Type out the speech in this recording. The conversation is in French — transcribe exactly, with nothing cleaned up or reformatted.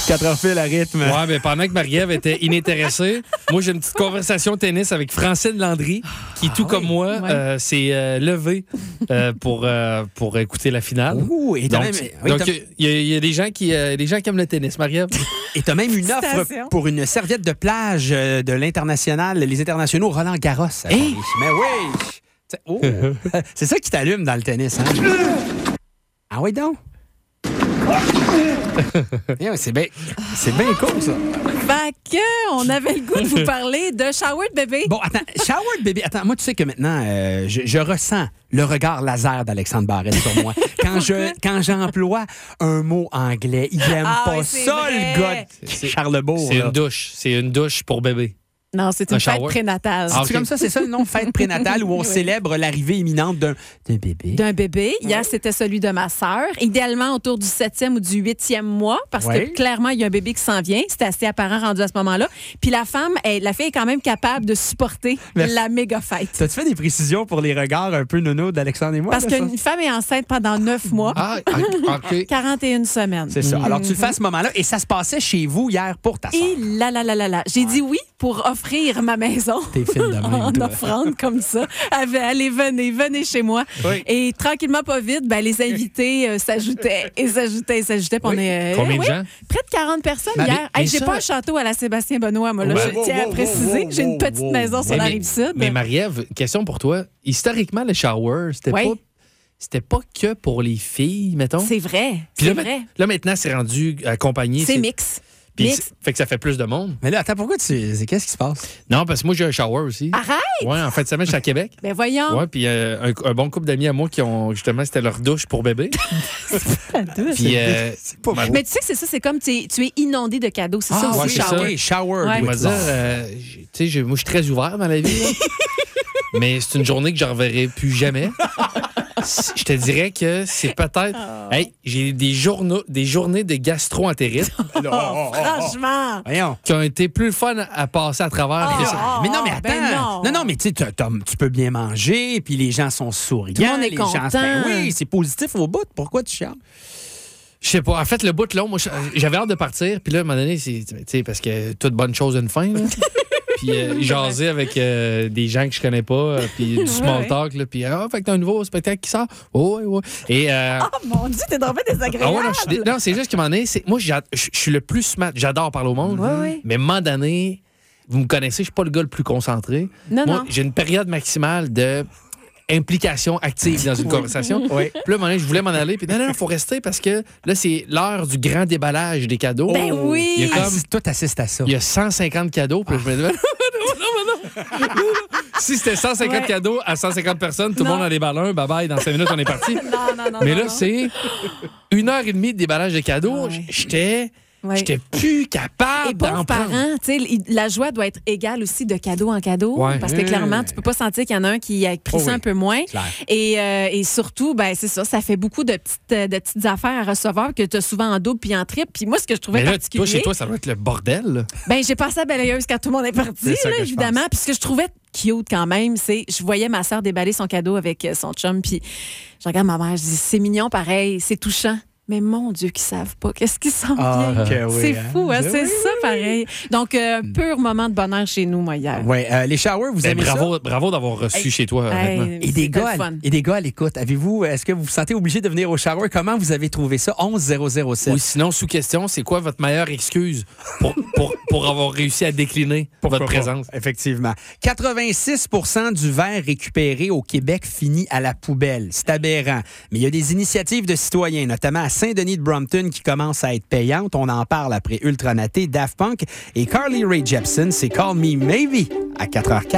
quatre heures pile à rythme. Ouais, mais pendant que Marie-Ève était inintéressée, moi, j'ai une petite conversation tennis avec Francine Landry, qui, tout ah, comme oui. moi, ouais. euh, s'est euh, levée euh, pour, euh, pour écouter la finale. Ouh, et donc, même, oui, donc il y, y a des gens qui, euh, des gens qui aiment le tennis, Marie-Ève. Et tu as même une offre pour une serviette de plage de l'international, les internationaux Roland Garros. Hey. Mais oui! Oh. C'est ça qui t'allume dans le tennis, hein? Ah oui, donc? c'est bien c'est bien cool, ça. Fait que, on avait le goût de vous parler de shower de bébé. Bon, attends, shower de bébé. Attends, moi, tu sais que maintenant, euh, je, je ressens le regard laser d'Alexandre Barrette sur moi. Quand je quand j'emploie un mot anglais, il n'aime ah, pas ça, vrai. le gars de Charlesbourg. C'est là. une douche. C'est une douche pour bébé. Non, c'est une un fête shower. prénatale. Ah, c'est okay. comme ça, c'est ça le nom, fête prénatale, où on oui. célèbre l'arrivée imminente d'un, d'un bébé. D'un bébé. Hier, c'était celui de ma sœur. Idéalement, autour du septième ou du huitième mois, parce oui. que clairement, il y a un bébé qui s'en vient. C'était assez apparent rendu à ce moment-là. Puis la femme, elle, la fille est quand même capable de supporter Merci. la méga fête. T'as-tu fait des précisions pour les regards un peu nono d'Alexandre et moi? Parce qu'une femme est enceinte pendant neuf mois. Ah, OK. quarante et une semaines. C'est ça. Alors, tu le fais à ce moment-là, et ça se passait chez vous hier pour ta sœur. Et là, là, là, là, là. J'ai ouais. dit oui pour offrir ma maison. T'es fine de même, en toi. offrande comme ça. Allez, venez, venez chez moi. Oui. Et tranquillement, pas vite, ben, les invités euh, s'ajoutaient et s'ajoutaient et s'ajoutaient. Oui. On est, euh, Combien de oui, gens? Près de quarante personnes mais, hier. mais hey, j'ai ça... pas un château à la Sébastien Benoît, moi. Là, ben, je wow, tiens wow, à préciser. wow, j'ai une petite wow, maison wow. sur mais, la mais, Rive-Sud. Mais Marie-Ève, question pour toi. Historiquement, le shower, c'était oui. pas... C'était pas que pour les filles, mettons. C'est vrai. Puis c'est là, vrai. Là, maintenant, c'est rendu accompagné. C'est, c'est... mix. Puis fait que ça fait plus de monde. Mais là, attends, pourquoi tu. Qu'est-ce qui se passe? Non, parce que moi, j'ai un shower aussi. Arrête! Ouais, en fin de semaine, je suis à Québec. Ben voyons. Ouais, puis euh, un, un bon couple d'amis à moi qui ont, justement, c'était leur douche pour bébé. C'est pas douche. Puis, euh, c'est pas Mais tu sais que c'est ça, c'est comme tu es, tu es inondé de cadeaux. C'est ah, ça aussi, ouais, shower. C'est ça. Shower. Ouais. On va dire, euh, tu sais, moi, je suis très ouvert dans la vie. Mais c'est une journée que je ne reverrai plus jamais. Je te dirais que c'est peut-être... Oh. Hey, j'ai des, journaux, des journées de gastro-entérite. Oh, oh, franchement! Voyons. Qui ont été plus fun à passer à travers. Oh, ça. oh, mais non, mais attends. Ben non. non, non, mais tu sais, tu peux bien manger, puis les gens sont souriants. Tout le monde est les content. Gens, ben oui, c'est positif au bout. Pourquoi tu chiales? Je sais pas. En fait, le bout long, moi, j'avais hâte de partir. Puis là, à un moment donné, c'est, tu sais, parce que toute bonne chose a une fin, là. Puis euh, jaser avec euh, des gens que je connais pas, euh, puis du small ouais. talk, là, puis ah, fait que t'as un nouveau spectacle qui sort. Oh, ouais, ouais. Et euh, oh mon Dieu, t'es drôlement désagréable. Ah ouais, non, je, non, c'est juste qu'à un moment donné, c'est, moi, je suis le plus smart, j'adore parler au monde, ouais, ouais. mais à un moment donné, vous me connaissez, je suis pas le gars le plus concentré. Non, moi, non. j'ai une période maximale de implication active dans une conversation. Oui. Puis là, à un moment donné, je voulais m'en aller. Puis non, non, il faut rester parce que là, c'est l'heure du grand déballage des cadeaux. Ben oui! Il y a comme, ah, toi, t'assistes à ça. Il y a cent cinquante cadeaux. Puis là, je me dis, non, non, non, non. Si c'était cent cinquante ouais. cadeaux à cent cinquante personnes, tout le monde a des ballons, bye-bye, dans cinq minutes, on est parti. non, non, non. Mais là, non. c'est une heure et demie de déballage de cadeaux. Ouais. J'étais... Ouais. J'étais plus capable Et d'en pauvres parents, tu sais, la joie doit être égale aussi de cadeau en cadeau. Ouais. Parce que clairement, tu peux pas sentir qu'il y en a un qui a pris oh ça oui. un peu moins. Et, euh, et surtout, ben c'est ça, ça fait beaucoup de petites, de petites affaires à recevoir que tu as souvent en double puis en triple. Puis moi, ce que je trouvais mais là, particulier... toi, chez toi, ça doit être le bordel. Là. Ben j'ai passé à balayeuse quand tout le monde est parti, est là, évidemment. Puis ce que je trouvais cute quand même, c'est je voyais ma sœur déballer son cadeau avec son chum. Puis je regarde ma mère, je dis, c'est mignon pareil, c'est touchant. Mais mon Dieu, qu'ils savent pas. Qu'est-ce qu'ils s'en ah, vient? Okay, oui, c'est hein? fou, hein? Oui, c'est oui, ça, oui. pareil. Donc, euh, pur moment de bonheur chez nous, moi, hier. Oui, euh, les showers, vous ben, aimez bravo, ça? Bravo d'avoir reçu hey, chez toi, hey, honnêtement. Et des, gars, fun. et des gars à l'écoute, avez-vous, est-ce que vous vous sentez obligé de venir au shower? Comment vous avez trouvé ça? onze zéro zéro sept. Ou sinon, sous question, c'est quoi votre meilleure excuse pour, pour, pour avoir réussi à décliner Pourquoi votre pas? présence? Effectivement. quatre-vingt-six pour cent du verre récupéré au Québec finit à la poubelle. C'est aberrant. Mais il y a des initiatives de citoyens, notamment à Saint-Denis de Brompton, qui commencent à être payantes. On en parle après Ultranaté, Daft Punk et Carly Rae Jepsen. C'est Call Me Maybe à quatre heures quatre.